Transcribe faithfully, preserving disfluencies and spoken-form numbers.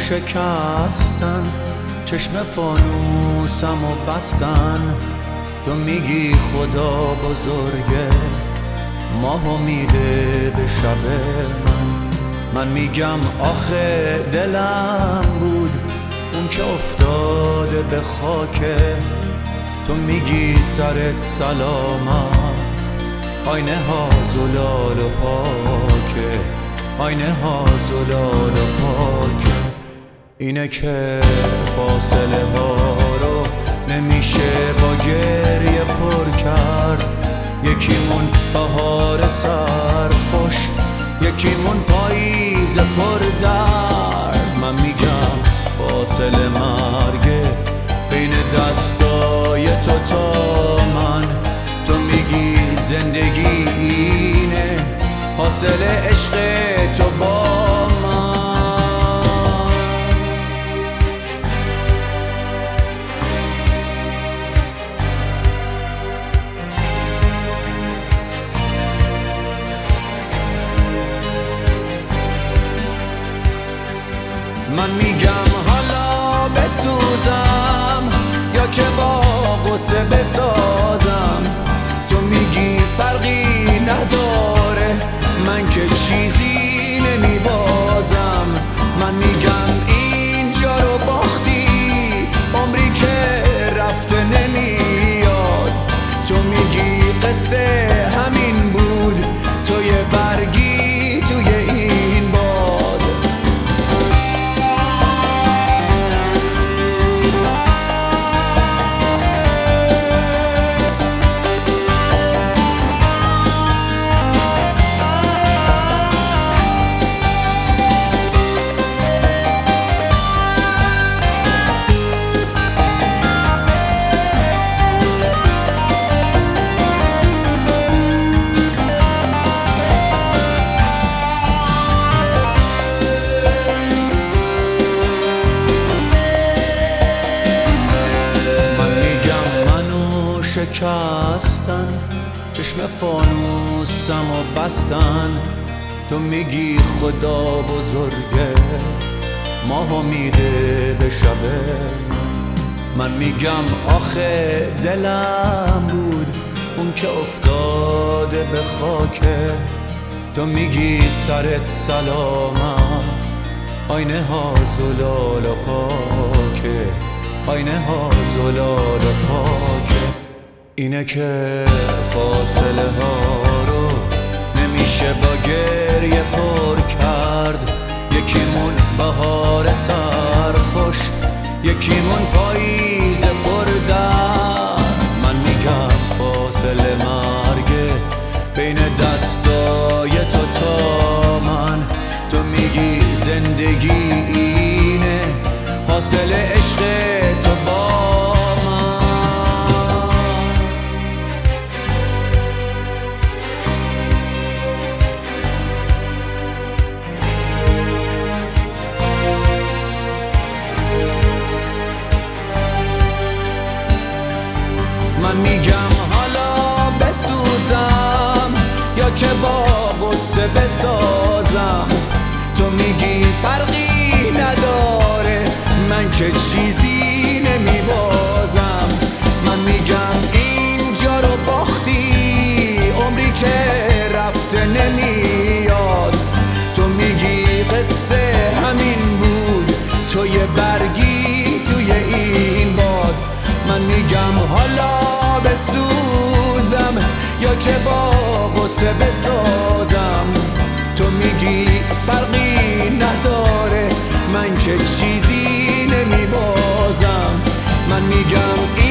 شکستن، چشم فانوسم و بستن. تو میگی خدا بزرگه، ماه میده به شب من. من میگم آخه دلم بود اون که افتاده به خاکه. تو میگی سرت سلامت، آینه ها زلال و پاکه، آینه ها زلال و پاکه. اینه که فاصله ها رو نمیشه با گریه پر کرد. یکیمون بهار سرخوش، یکیمون پاییز پر درد. من میگم فاصله مرگه بین دستای تو تا من. تو میگی زندگی اینه حاصل عشق تو با من. من میگم حالا بسوزم یا که با غصه بسازم. تو میگی فرقی نداره، من که چیزی نمیبازم. من میگم اینجا رو باختی، عمری که رفته نمیاد. تو میگی قصه همین بود، تو یه برگی توی این باد. شکستن، چشم فانوسم و بستن. تو میگی خدا بزرگه، ماه میده به شب من. من میگم آخه دلم بود اون که افتاده به خاکه. تو میگی سرت سلامت، آینه ها زلال و پاکه، آینه ها زلال و پاکه. اینه که فاصله ها رو نمیشه با گریه پر کرد. یکیمون بهار سرخوش، یکیمون پاییز پر درد. من میگم فاصله مرگه بین دستای تو تا من. تو میگی زندگی اینه حاصل عشق تو با من میگم حالا بسوزم یا که با غصه بسازم. تو میگی فرقی نداره، من که چیزی نمیبازم. من میگم اینجا رو باختی، عمری که رفته نمیاد. تو میگی قصه همین بود، تو یه برگی توی این باد. من میگم حالا بسوزم یا که با غصه بسازم. تو میگی فرقی نداره، من که چیزی نمیبازم. من میگم